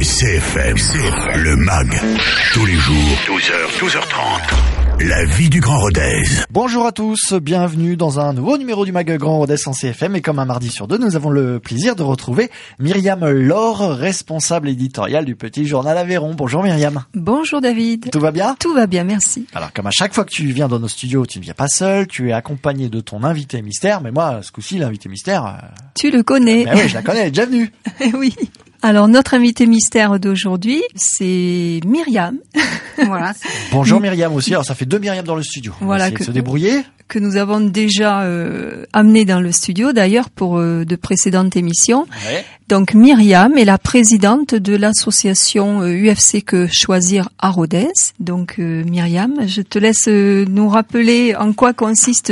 CFM, le MAG, tous les jours, 12h, 12h30. La vie du Grand Rodez. Bonjour à tous, bienvenue dans un nouveau numéro du MAG Grand Rodez en CFM. Et comme un mardi sur deux, nous avons le plaisir de retrouver Myriam Laure, responsable éditoriale du Petit Journal Aveyron. Bonjour Myriam. Bonjour David. Tout va bien ? Tout va bien, merci. Alors comme à chaque fois que tu viens dans nos studios, tu ne viens pas seul, tu es accompagné de ton invité mystère. Mais moi, ce coup-ci, l'invité mystère... Tu le connais. Ben oui, je la connais, elle est déjà venue. Oui. Alors notre invité mystère d'aujourd'hui, c'est Myriam. Voilà. Bonjour Myriam aussi. Alors ça fait deux Myriam dans le studio. On va essayer de se débrouiller. Que nous avons déjà amené dans le studio d'ailleurs pour de précédentes émissions. Ouais. Donc Myriam est la présidente de l'association UFC Que Choisir à Rodez. Donc Myriam, je te laisse nous rappeler en quoi consistent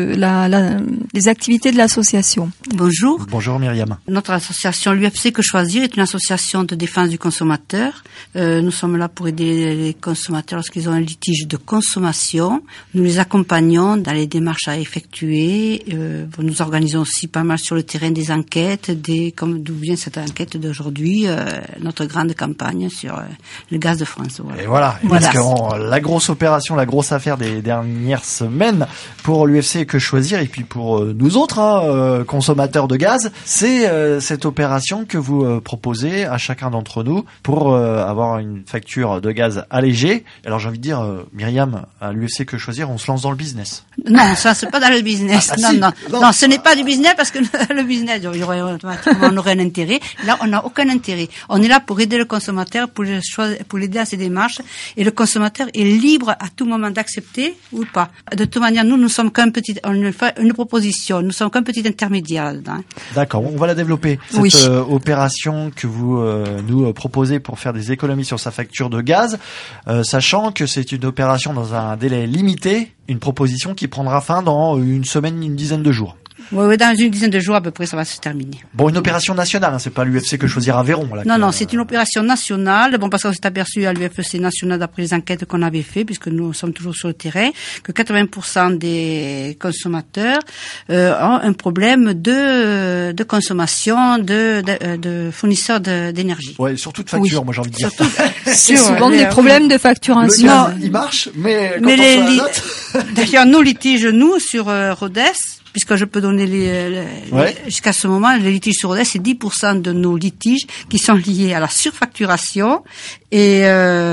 les activités de l'association. Bonjour. Bonjour Myriam. Notre association l'UFC Que Choisir est une association de défense du consommateur. Nous sommes là pour aider les consommateurs lorsqu'ils ont un litige de consommation. Nous les accompagnons dans les démarches à effectuer. Nous organisons aussi pas mal sur le terrain des enquêtes, comme d'où vient cette enquête d'aujourd'hui, notre grande campagne sur le gaz de France. Voilà. Et voilà. Parce que la grosse opération, la grosse affaire des dernières semaines pour l'UFC Que Choisir et puis pour nous autres consommateurs de gaz, c'est cette opération que vous proposez à chacun d'entre nous pour avoir une facture de gaz allégée. Alors j'ai envie de dire, Myriam, à l'UFC Que Choisir, on se lance dans le business. Non, ça c'est pas dans le business. Non, ce n'est pas du business parce que le business, on aurait un intérêt. Là, on n'a aucun intérêt. On est là pour aider le consommateur, pour l'aider à ses démarches, et le consommateur est libre à tout moment d'accepter ou pas. De toute manière, nous sommes qu'un petit, on fait une proposition, nous sommes qu'un petit intermédiaire là-dedans. D'accord, on va la développer. Cette opération que vous nous proposez pour faire des économies sur sa facture de gaz, sachant que c'est une opération dans un délai limité, une proposition qui prendra fin dans une semaine, une dizaine de jours. Oui, dans une dizaine de jours à peu près, ça va se terminer. Bon, une opération nationale, c'est pas l'UFC Que Choisir Aveyron. Là, non, c'est une opération nationale. Bon, parce qu'on s'est aperçu à l'UFC national d'après les enquêtes qu'on avait fait, puisque nous sommes toujours sur le terrain, que 80% des consommateurs ont un problème de consommation de fournisseurs d'énergie. Ouais, surtout de facture, moi j'ai envie de dire. C'est souvent des problèmes de facturation. Le gaz, il marche, mais quand on fait la note... D'ailleurs, nos litiges, nous, sur Rodez, puisque je peux donner jusqu'à ce moment, les litiges sur Rodez, c'est 10% de nos litiges qui sont liés à la surfacturation et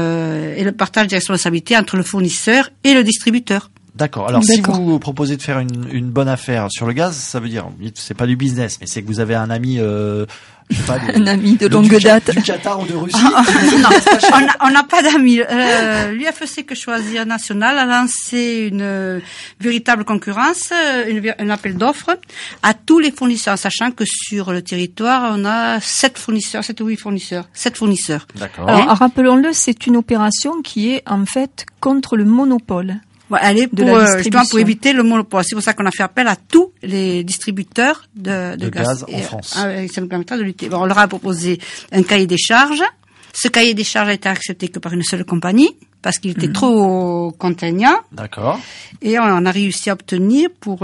le partage des responsabilités entre le fournisseur et le distributeur. D'accord. Alors, si vous proposez de faire une bonne affaire sur le gaz, ça veut dire, c'est pas du business, mais c'est que vous avez un ami, je sais pas, un ami de longue date. Du Qatar ou de Russie. Non, on n'a pas d'amis. L'UFC Que Choisir national a lancé une véritable concurrence, un appel d'offres à tous les fournisseurs, sachant que sur le territoire, on a 7 ou 8 fournisseurs. 7 fournisseurs. D'accord. Alors, rappelons-le, c'est une opération qui est en fait contre le monopole. Elle est justement pour éviter le monopole. C'est pour ça qu'on a fait appel à tous les distributeurs de gaz en France. Ça nous permettra de lutter. Bon, on leur a proposé un cahier des charges. Ce cahier des charges a été accepté que par une seule compagnie parce qu'il était trop contraignant. D'accord. Et on a réussi à obtenir pour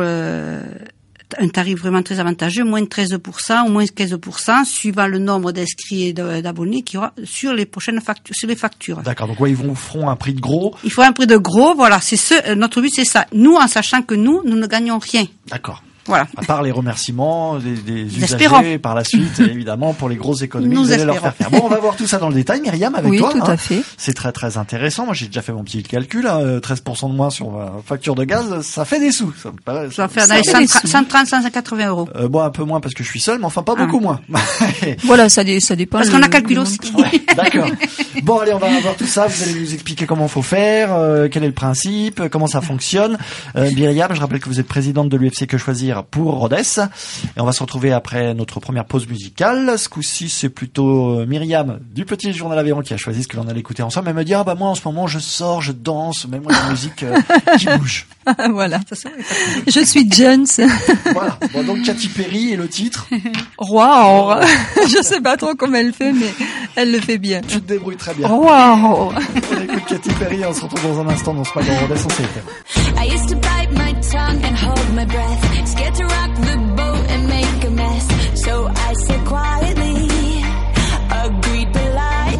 un tarif vraiment très avantageux, moins de 13% ou moins de 15%, suivant le nombre d'inscrits et d'abonnés qu'il y aura sur les prochaines factures, sur les factures. D'accord. Donc, ils feront un prix de gros. Il faut un prix de gros, voilà. Notre but, c'est ça. Nous, en sachant que nous ne gagnons rien. D'accord. Voilà. À part les remerciements des usagers par la suite, évidemment, pour les grosses économies que vous allez leur faire. Bon, on va voir tout ça dans le détail, Myriam, avec toi. Oui, tout à fait. C'est très, très intéressant. Moi, j'ai déjà fait mon petit calcul, 13% de moins sur ma facture de gaz, ça fait des sous. Ça va faire dans les 130, 180 euros. Bon, un peu moins parce que je suis seul, mais enfin, pas beaucoup moins. Voilà, ça dépend. Parce qu'on a calculé aussi. Ouais, d'accord. Bon, allez, on va voir tout ça. Vous allez nous expliquer comment faut faire, quel est le principe, comment ça fonctionne. Myriam, je rappelle que vous êtes présidente de l'UFC Que Choisir pour Rodez. Et on va se retrouver après notre première pause musicale. Ce coup-ci, c'est plutôt Myriam du Petit Journal Aveyron qui a choisi ce que l'on allait écouter ensemble. Elle me dit, moi, en ce moment, je sors, je danse, même moi, la musique qui bouge. Voilà. Je suis Jones. Voilà. Bon, donc, Katy Perry et le titre. Wow. Je sais pas trop comment elle fait, mais elle le fait bien. Tu te débrouilles très bien. Wow. On écoute Katy Perry, on se retrouve dans un instant dans ce MAG Grand Rodez en CFM. I used to bite my tongue and hold my breath, scared to rock the boat and make a mess. So I said quietly, agreed politely.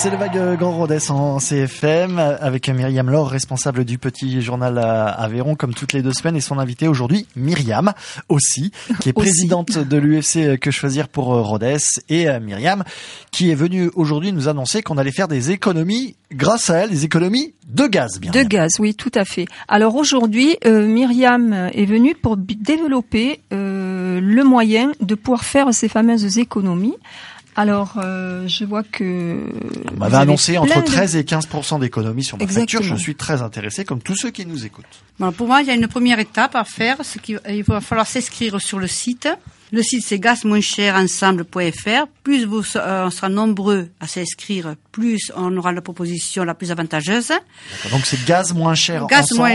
C'est le vague Grand Rodez en CFM avec Myriam Laure, responsable du petit journal à Aveyron, comme toutes les 2 semaines, et son invité aujourd'hui, Myriam aussi, qui est présidente de l'UFC Que Choisir pour Rodez, et Myriam qui est venue aujourd'hui nous annoncer qu'on allait faire des économies grâce à elle, des économies de gaz, bien. De gaz, oui, tout à fait. Alors aujourd'hui, Myriam est venue pour développer le moyen de pouvoir faire ces fameuses économies. Alors, je vois que... On m'avait annoncé entre 13 et 15% d'économies sur ma facture. Je suis très intéressé, comme tous ceux qui nous écoutent. Bon, pour moi, il y a une première étape à faire. Il va falloir s'inscrire sur le site. Le site, c'est gaz-ensemble.fr. Plus on sera nombreux à s'inscrire, plus on aura la proposition la plus avantageuse. D'accord. Donc, c'est gaz-ensemble.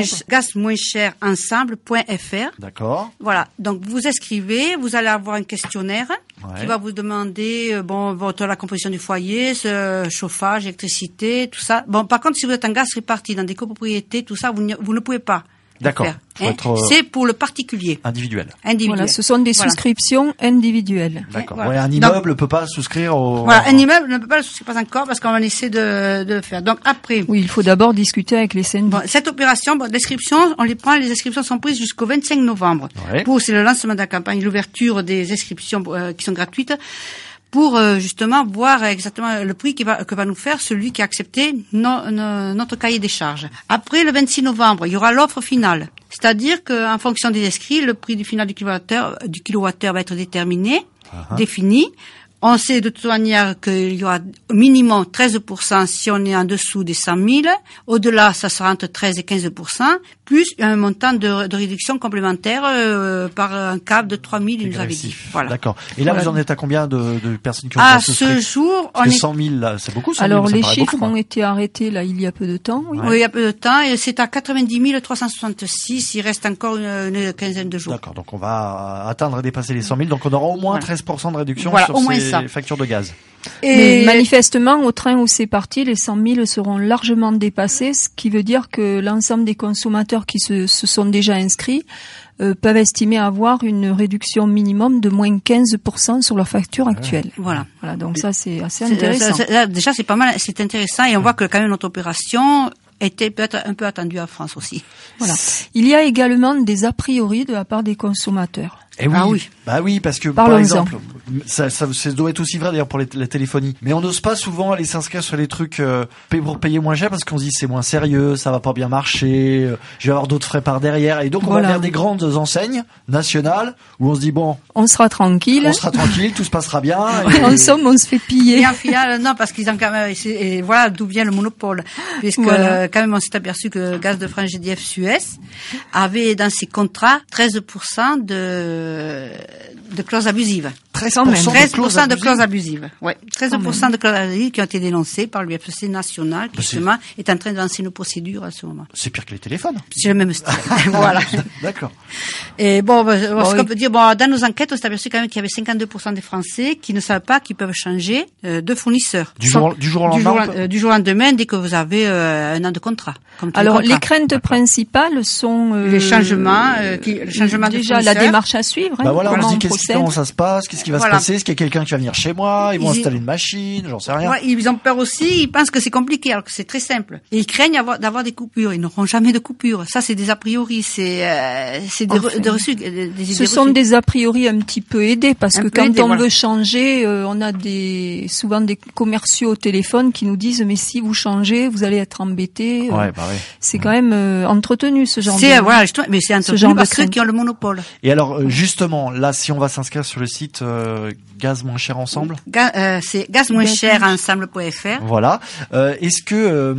Gaz-ensemble.fr. D'accord. Voilà. Donc, vous inscrivez, vous allez avoir un questionnaire qui va vous demander, la composition du foyer, chauffage, électricité, tout ça. Bon, par contre, si vous êtes en gaz réparti dans des copropriétés, tout ça, vous ne pouvez pas. D'accord. C'est pour le particulier. Individuel. Voilà, ce sont des souscriptions individuelles. D'accord. Voilà. Ouais, un immeuble ne peut pas souscrire au... Voilà, un immeuble ne peut pas le souscrire, pas encore, parce qu'on va essayer de le faire. Donc après... Oui, il faut d'abord discuter avec les syndics. Bon, cette opération, l'inscription, les inscriptions sont prises jusqu'au 25 novembre. Ouais. C'est le lancement de la campagne, l'ouverture des inscriptions qui sont gratuites, pour justement voir exactement le prix que va nous faire celui qui a accepté notre cahier des charges. Après le 26 novembre, il y aura l'offre finale. C'est-à-dire qu'en fonction des inscrits, le prix du final du kilowattheure va être déterminé, défini. On sait de toute manière qu'il y aura au minimum 13% si on est en dessous des 100 000. Au-delà, ça sera entre 13 et 15%, plus un montant de réduction complémentaire par un cap de 3 000, il nous avait dit. Voilà. D'accord. Et là, vous en êtes à combien de personnes qui ont pas souscrit? À ce jour, on est 100 000, là, c'est beaucoup. 100 000, alors, les chiffres ont été arrêtés là il y a peu de temps. Oui, il y a peu de temps, et c'est à 90 366. Il reste encore une quinzaine de jours. D'accord. Donc on va atteindre et dépasser les 100 000. Donc on aura au moins 13% de réduction sur ces factures de gaz. Mais manifestement, au train où c'est parti, les 100 000 seront largement dépassés, ce qui veut dire que l'ensemble des consommateurs qui se sont déjà inscrits peuvent estimer avoir une réduction minimum de moins 15% sur leur facture actuelle. Voilà. Donc ça, c'est assez intéressant. Déjà, c'est pas mal, c'est intéressant, et on voit que quand même notre opération était peut-être un peu attendue en France aussi. Voilà. Il y a également des a priori de la part des consommateurs. Et oui. Ah oui. Bah oui, parce que par exemple, ça doit être aussi vrai d'ailleurs pour la téléphonie. Mais on n'ose pas souvent aller s'inscrire sur les trucs pour payer moins cher parce qu'on se dit c'est moins sérieux, ça va pas bien marcher, je vais avoir d'autres frais par derrière. Et donc on va vers des grandes enseignes nationales où on se dit on sera tranquille, tout se passera bien. Et en somme, on se fait piller. Et en final, non, parce qu'ils ont quand même, et voilà d'où vient le monopole. Puisque quand même on s'est aperçu que Gaz de France, GDF, Suez avait dans ses contrats 13% de clauses abusives. 13% de clauses abusives. Ouais. 13% de clauses abusives qui ont été dénoncées par l'UFC national, qui justement est en train de lancer une procédure à ce moment. C'est pire que les téléphones. C'est le même style. Voilà. D'accord. Et ce qu'on peut dire, dans nos enquêtes, on s'est aperçu quand même qu'il y avait 52% des Français qui ne savent pas qu'ils peuvent changer de fournisseur. Du jour au lendemain. Du jour au lendemain, dès que vous avez un an de contrat. Alors, les craintes principales sont les changements, déjà la démarche à suivre. Bah voilà, on se dit comment ça se passe, qu'est-ce qui va se passer, est-ce qu'il y a quelqu'un qui va venir chez moi, ils vont installer une machine, j'en sais rien. Ouais, ils ont peur aussi, ils pensent que c'est compliqué alors que c'est très simple. Et ils craignent d'avoir des coupures, ils n'auront jamais de coupures. Ça c'est des a priori, c'est des reçus, des idées Ce sont reçues. Des a priori un petit peu aidés parce que quand on veut changer, on a souvent des commerciaux au téléphone qui nous disent mais si vous changez, vous allez être embêtés. C'est quand même entretenu ce genre de voilà, mais c'est entretenu par ceux qui ont le monopole. Et alors justement, là si on va s'inscrire sur le site Gaz moins cher ensemble, c'est gaz-ensemble.fr. Voilà. Est-ce que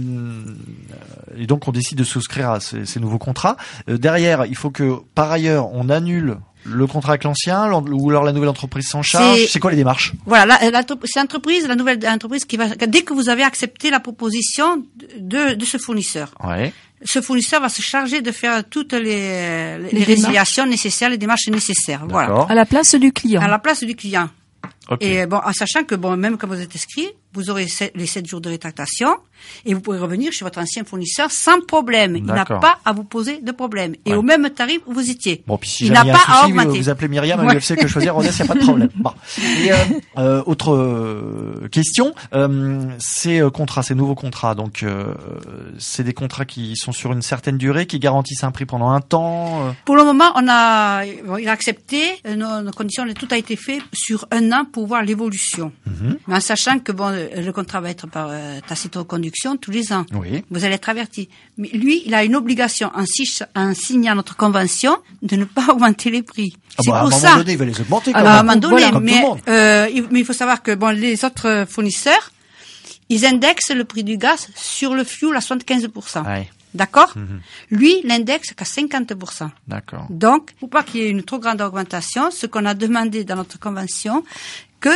et donc on décide de souscrire à ces nouveaux contrats. Derrière, il faut que par ailleurs on annule le contrat avec l'ancien ou alors la nouvelle entreprise s'en charge. C'est quoi les démarches? Voilà, c'est la nouvelle entreprise qui va, dès que vous avez accepté la proposition de ce fournisseur. Ouais. Ce fournisseur va se charger de faire toutes les résiliations nécessaires, les démarches nécessaires. Voilà. À la place du client. À la place du client. Okay. Et en sachant que même quand vous êtes inscrit, vous aurez les 7 jours de rétractation et vous pourrez revenir chez votre ancien fournisseur sans problème. Il n'a D'accord. pas à vous poser de problème. Et Ouais. au même tarif où vous étiez. Bon, puis si il jamais n'a il y a pas un à souci, augmenter. vous appelez Myriam à Ouais. l'UFC que choisir Rodez, il n'y a pas de problème. Bon. Et autre question, ces contrats, ces nouveaux contrats, donc c'est des contrats qui sont sur une certaine durée, qui garantissent un prix pendant un temps. Pour le moment, il a accepté, nos conditions, tout a été fait sur un an pour voir l'évolution. Mais en sachant que le contrat va être par tacite reconduction tous les ans. Oui. Vous allez être averti. Mais lui, il a une obligation en signant notre convention de ne pas augmenter les prix. Ah C'est bah, à un pour moment ça. donné, il va les augmenter. Quand Alors, À un même. moment donné, voilà, comme tout le monde. mais il faut savoir que les autres fournisseurs, ils indexent le prix du gaz sur le fioul à 75%. Ouais, D'accord? Lui, l'indexe qu'à 50%. d'accord. Donc, pour pas qu'il y ait une trop grande augmentation, ce qu'on a demandé dans notre convention, que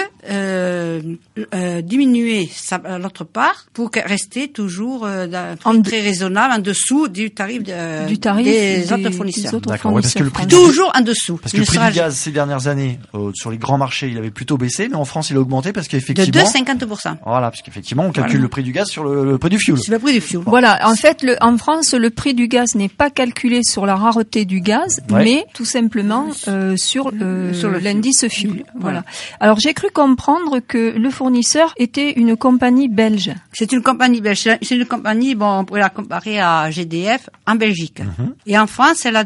diminuer l'autre part pour rester toujours d'un prix très raisonnable en dessous du tarif, des autres fournisseurs. D'accord, ouais, parce que le prix fournisseurs. Toujours en dessous. Parce que le prix du gaz ces dernières années, sur les grands marchés, il avait plutôt baissé, mais en France, il a augmenté parce de qu'effectivement. 2,50%. Voilà, parce qu'effectivement, on calcule le prix du gaz sur le prix du fioul. C'est le prix du fioul. Voilà, en fait, en France, le prix du gaz n'est pas calculé sur la rareté du gaz, Ouais. mais tout simplement sur le l'indice fuel. Voilà. Voilà. Alors j'ai cru comprendre que le fournisseur était une compagnie belge. C'est une compagnie belge. C'est une compagnie, on pourrait la comparer à GDF en Belgique. Et en France, elle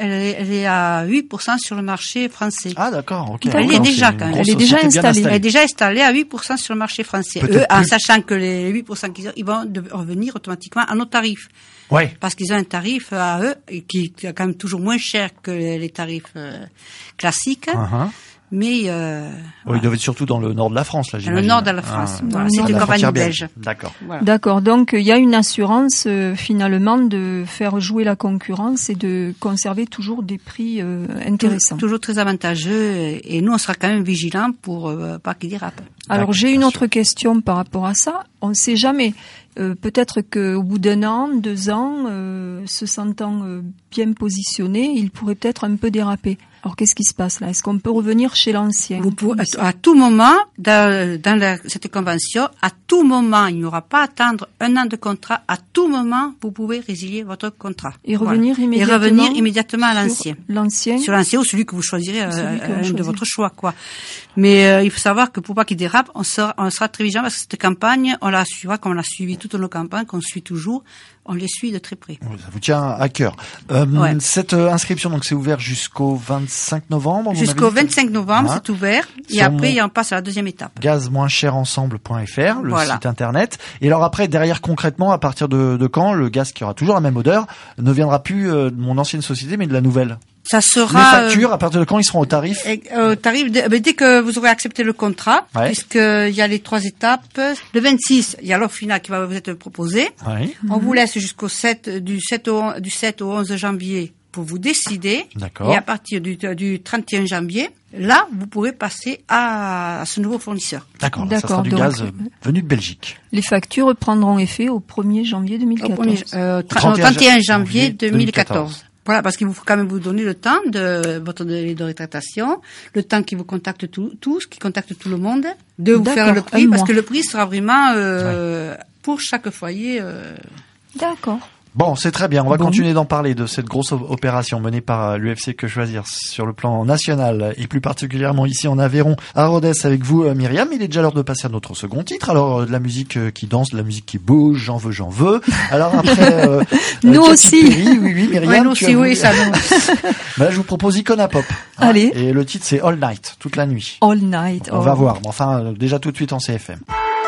est à 8% sur le marché français. Ah, d'accord, ok. Elle y est Donc, déjà, c'est une quand même. grosse Elle est déjà société bien installée. Elle est déjà installée à 8% sur le marché français. Peut-être Eux, en plus. sachant que les 8% qu'ils ont, ils vont revenir automatiquement à nos tarifs. Ouais. Parce qu'ils ont un tarif à eux qui est quand même toujours moins cher que les tarifs classiques. Uh-huh. Mais Oui, ils doivent être surtout dans le nord de la France, là, dans j'imagine. le nord de la France. Voilà, le c'est nord à une la compagnie frontière belge. D'accord. Voilà. D'accord, donc il y a une assurance finalement de faire jouer la concurrence et de conserver toujours des prix intéressants. Toujours très avantageux. Et nous, on sera quand même vigilants pour pas qu'ils dérapent. Alors D'accord, j'ai une bien autre question par rapport à ça. On ne sait jamais. Peut-être qu'au bout d'un an, 2 ans, se sentant bien positionné, il pourrait peut-être un peu déraper. Alors qu'est-ce qui se passe là? Est-ce qu'on peut revenir chez l'ancien? Vous pouvez, à tout moment, dans cette convention, à tout moment, il n'y aura pas à attendre 1 an de contrat. À tout moment, vous pouvez résilier votre contrat. Et revenir Voilà. immédiatement, Et revenir immédiatement à sur l'ancien. L'ancien. Sur l'ancien ou celui que vous choisirez, Celui que vous un de choisissez. votre choix, quoi. Mais il faut savoir que pour pas qu'il dérape, on sera très vigilant parce que cette campagne, on la suivra comme on l'a suivi toutes nos campagnes, qu'on suit toujours. On les suit de très près. Oui, ça vous tient à cœur. Ouais. Cette inscription, donc, c'est ouvert jusqu'au 25 novembre. Jusqu'au 25 novembre, Hein c'est ouvert. Et Sur après, on passe à la deuxième étape. gaz-ensemble.fr, le Voilà. site internet. Et alors après, derrière, concrètement, à partir de quand le gaz qui aura toujours la même odeur ne viendra plus de mon ancienne société, mais de la nouvelle? Ça Les sera factures, à partir de quand ils seront au tarif? tarif dès que vous aurez accepté le contrat, Ouais. puisqu'il y a les 3 étapes. Le 26, il y a l'offre finale qui va vous être proposée. Oui. On vous laisse jusqu'au 7 du 7 au 11 janvier pour vous décider. D'accord. Et à partir du 31 janvier, là, vous pourrez passer à ce nouveau fournisseur. D'accord, là, ça D'accord, sera du donc, gaz venu de Belgique. Les factures prendront effet au 1er janvier Au 2014. 31 janvier 2014. 2014. Voilà, parce qu'il faut quand même vous donner le temps de votre délai de rétractation, le temps qu'ils vous contactent tous, qu'ils contactent tout le monde, de vous D'accord, faire le prix, un parce mois. que le prix sera vraiment pour chaque foyer. D'accord. Bon, c'est très bien. On va Bon. continuer d'en parler de cette grosse opération menée par l'UFC Que Choisir sur le plan national et plus particulièrement ici en Aveyron, à Rodez avec vous, Myriam. Il est déjà l'heure de passer à notre second titre. Alors, de la musique qui danse, de la musique qui bouge, j'en veux. Alors après, Nous Katy aussi. Perry, oui, Myriam. Ouais, nous tu as aussi, voulu- oui, ça nous. Bah là, je vous propose Icona Pop. Allez. Et le titre, c'est All Night, toute la nuit. All night. On va voir. Mais enfin, déjà tout de suite en CFM.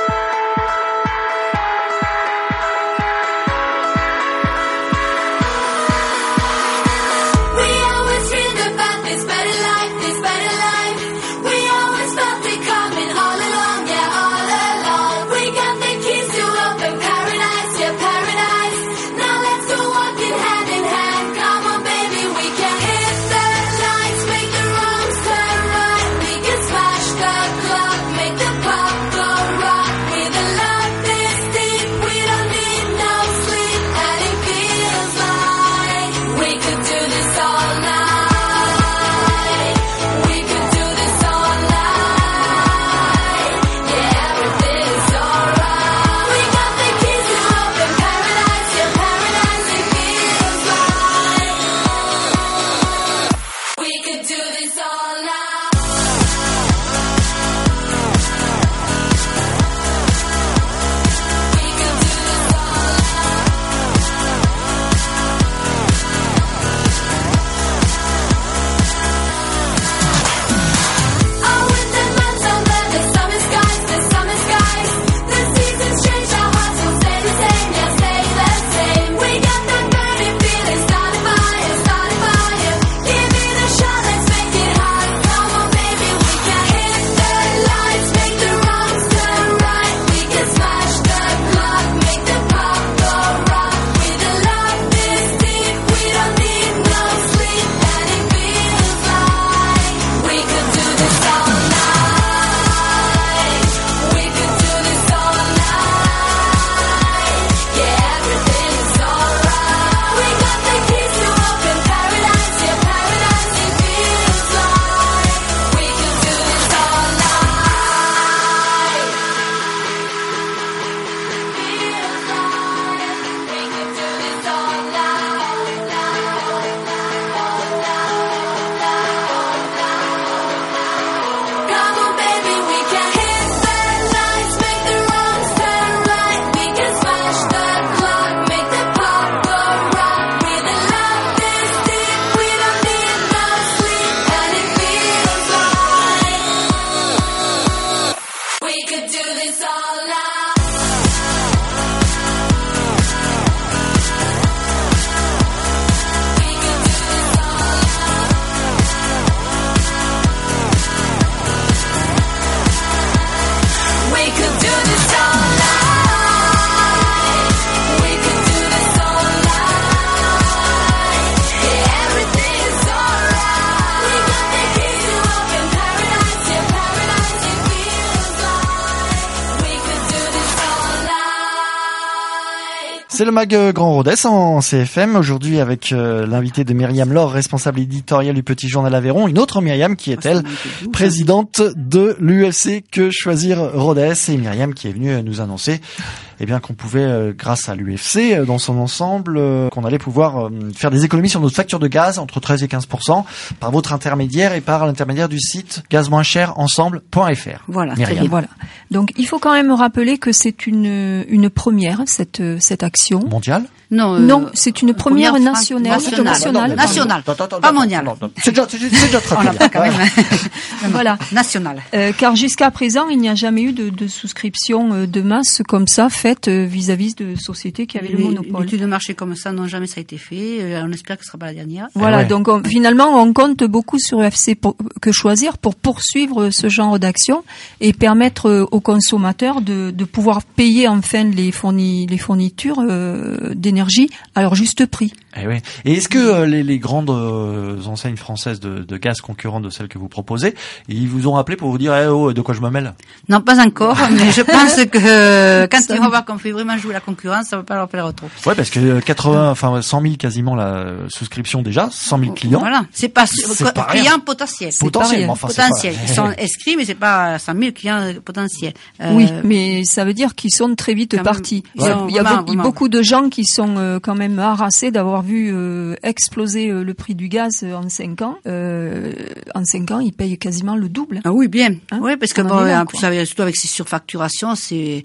We always dreamed about this better life, this better life. We always felt it coming all along, yeah, all along. We got the keys to open paradise, yeah, paradise. Now let's go walking hand in hand. Come on, baby, we can hit the lights, make the wrongs turn right. We can smash the clock, make the pop go right. C'est le mag Grand Rodez en CFM, aujourd'hui avec l'invité de Myriam Laure, responsable éditoriale du Petit Journal Aveyron, une autre Myriam qui est elle, présidente de l'UFC Que Choisir Rodez, et Myriam qui est venue nous annoncer qu'on pouvait, grâce à l'UFC dans son ensemble, qu'on allait pouvoir faire des économies sur notre facture de gaz entre 13 et 15% par votre intermédiaire et par l'intermédiaire du site gazmoincherensemble.fr. Voilà, Myriam. très bien. Voilà. Donc il faut quand même rappeler que c'est une première, cette action. Mondial? Non, c'est une première nationale. Nationale. Pas mondiale. C'est déjà très On l'a bien. pas quand même. Voilà. Nationale. Car jusqu'à présent, il n'y a jamais eu de souscription de masse comme ça faite vis-à-vis de sociétés qui avaient le monopole. L'étude de marché comme ça, non, jamais ça a été fait. On espère que ce sera pas la dernière. Voilà, ouais. donc finalement, on compte beaucoup sur UFC Que Choisir pour poursuivre ce genre d'action et permettre aux consommateurs de pouvoir payer enfin les fournitures d'énergie à leur juste prix. Eh oui. Et est-ce que les grandes enseignes françaises de gaz concurrentes de celles que vous proposez, ils vous ont appelé pour vous dire de quoi je me mêle? Non, pas encore, mais je pense que quand ils vont voir qu'on fait vraiment jouer la concurrence, ça va pas leur plaire trop. Ouais, parce que 100 000 quasiment la souscription déjà, 100 000 clients. Voilà, c'est pas rien. clients potentiels. Potentiellement, enfin, potentiels. c'est pas... Ils sont inscrits, mais c'est pas 100 000 clients potentiels. Oui, mais ça veut dire qu'ils sont très vite quand partis. même, Il y a vraiment. beaucoup de gens qui sont quand même harassés d'avoir vu exploser le prix du gaz en 5 ans. En 5 ans, ils payent quasiment le double. Ah oui, bien. Hein, oui, parce que on en est là, en plus, surtout avec ces surfacturations, c'est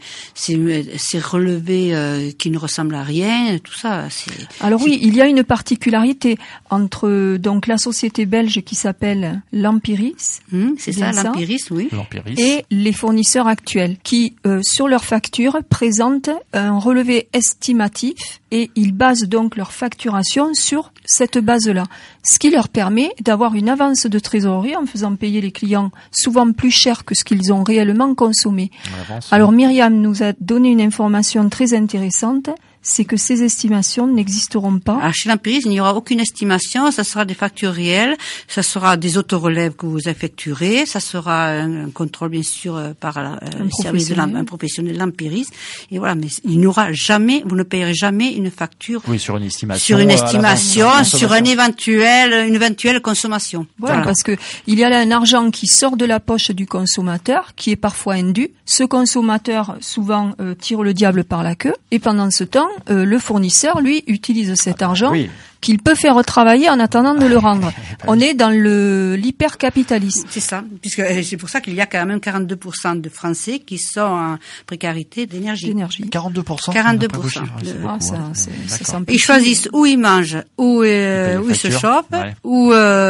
relevé qui ne ressemble à rien, tout ça. Alors oui, il y a une particularité entre donc la société belge qui s'appelle l'Empiris, c'est bien ça, ça. l'Empiris, oui. L'Empiris. et les fournisseurs actuels qui, sur leur facture, présentent un relevé estimatif et ils basent donc leur facturation sur cette base-là. Ce qui leur permet d'avoir une avance de trésorerie en faisant payer les clients souvent plus cher que ce qu'ils ont réellement consommé. Alors Myriam nous a donné une information très intéressante, c'est que ces estimations n'existeront pas. Alors, chez l'Empiris, il n'y aura aucune estimation, ça sera des factures réelles, ça sera des autorelèves que vous effectuerez, ça sera un contrôle bien sûr par le service un professionnel de l'Empiris, et voilà, mais il n'y aura jamais, vous ne payerez jamais une facture sur une estimation, sur une éventuelle consommation. Voilà, parce que il y a là un argent qui sort de la poche du consommateur, qui est parfois indu. Ce consommateur, souvent, tire le diable par la queue, et pendant ce temps, le fournisseur, lui, utilise cet argent qu'il peut faire travailler en attendant de le rendre. On est dans l'hypercapitalisme. C'est ça, puisque c'est pour ça qu'il y a quand même 42% de Français qui sont en précarité d'énergie. 42%. 42%. Ça semble ils choisissent où ils mangent, où ils se chauffent, où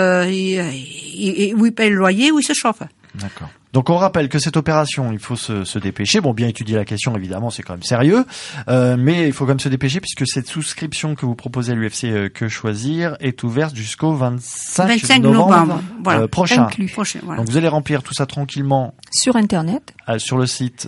ils payent le loyer, où ils se chauffent. D'accord. Donc on rappelle que cette opération, il faut se dépêcher. Bon, bien étudier la question, évidemment, c'est quand même sérieux, mais il faut quand même se dépêcher puisque cette souscription que vous proposez à l'UFC Que Choisir est ouverte jusqu'au 25 novembre prochain. Voilà. Donc vous allez remplir tout ça tranquillement sur Internet, sur le site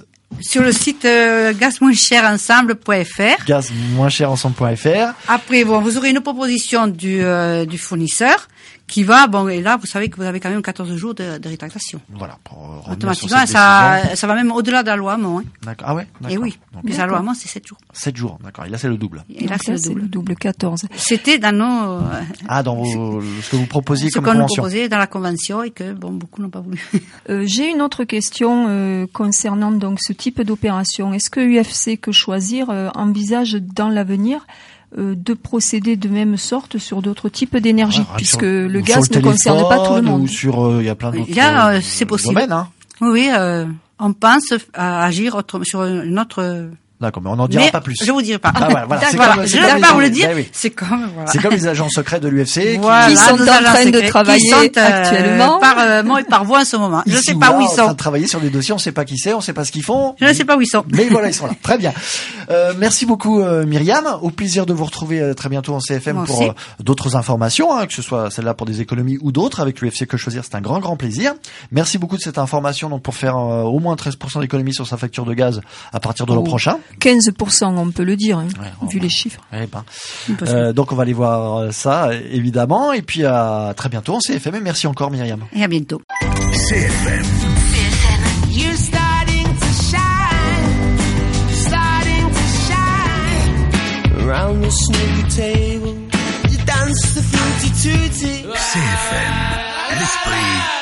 gazmoincherensemble.fr. Gazmoincherensemble.fr. Après, vous aurez une proposition du fournisseur qui va, et là, vous savez que vous avez quand même 14 jours de rétractation. Voilà. Automatiquement, ça va même au-delà de la loi Hamon. D'accord. Ah ouais? D'accord. Et oui. Mais la loi Hamon, c'est 7 jours. 7 jours, d'accord. Et là, c'est le double. Et là, c'est le double 14. C'était dans nos... dans ce que vous proposiez comme convention. Ce convention. qu'on nous proposait dans la convention et que, beaucoup n'ont pas voulu. J'ai une autre question concernant donc ce type d'opération. Est-ce que UFC Que Choisir envisage dans l'avenir de procéder de même sorte sur d'autres types d'énergie, puisque le gaz ne concerne pas tout le monde. Ou sur, il y a plein d'autres c'est possible. domaines, hein. Oui, on pense à agir sur une autre... D'accord, mais on n'en dira pas plus. Je vous dirai pas. Ah, voilà. Je ne vais pas vous le dire. C'est comme, C'est comme les agents secrets de l'UFC qui sont en train de travailler actuellement par moi et par vous en ce moment. Je ne sais pas où ils sont. En train de travailler sur des dossiers, on ne sait pas qui c'est, on ne sait pas ce qu'ils font. Je ne sais pas où ils sont. Mais voilà, ils sont là. Très bien. Merci beaucoup Myriam. Au plaisir de vous retrouver très bientôt en CFM pour d'autres informations, que ce soit celle-là pour des économies ou d'autres. Avec l'UFC Que Choisir, c'est un grand plaisir. Merci beaucoup de cette information. Donc pour faire au moins 13% d'économie sur sa facture de gaz à partir de l'an prochain. 15%, on peut le dire, vu les chiffres. Donc on va aller voir ça, évidemment. Et puis à très bientôt en CFM. Et merci encore Myriam. Et à bientôt. CFM. You're starting to shine, Around the snooker table, you dance the fruity tooty. CFM, l'esprit